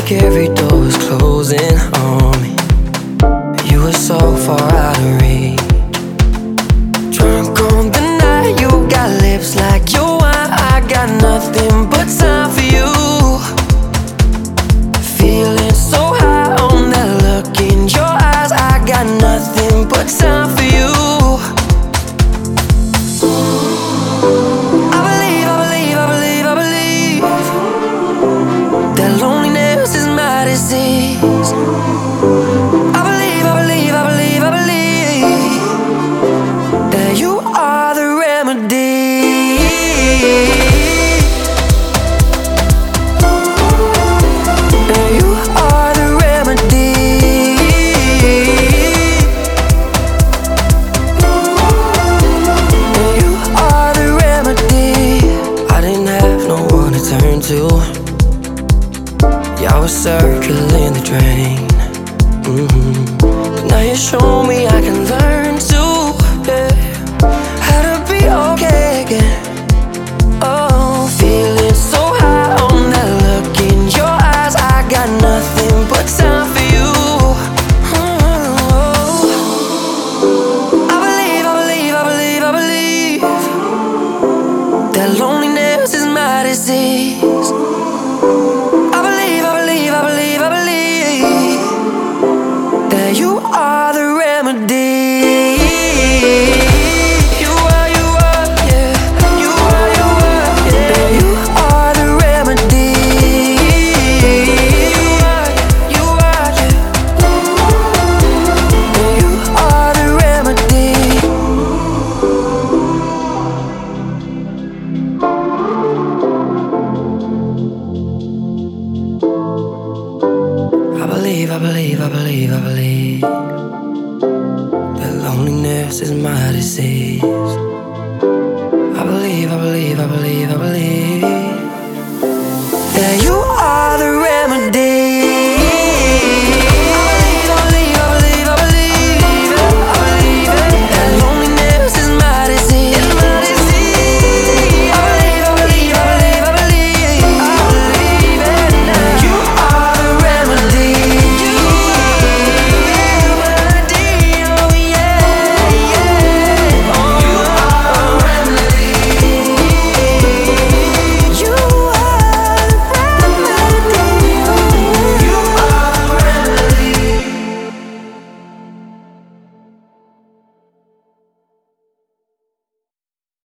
like every door was closing on me. You were so far out of reach. Drunk on the night, you got lips like your wine. I got nothing but time for you. Feeling so high on that look in your eyes. I got nothing but time for you. I believe, I believe, I believe, I believe that loneliness is my disease. I believe, I believe, I believe, I believe that you are the remedy. That you are the remedy. That you are the remedy. I didn't have no one to turn to. Y'all was circling the drain. But now you show me I can learn to, yeah, how to be okay again. Oh, feeling so high on that look in your eyes. I got nothing but time for you. I believe, I believe, I believe, I believe that loneliness is my disease. I believe, I believe, I believe, I believe that you are the remedy. You are, yeah. You are, yeah. That you are the remedy. You are, yeah. That you are the remedy. I believe, I believe, I believe, I believe that loneliness is my disease. I believe, I believe, I believe, I believe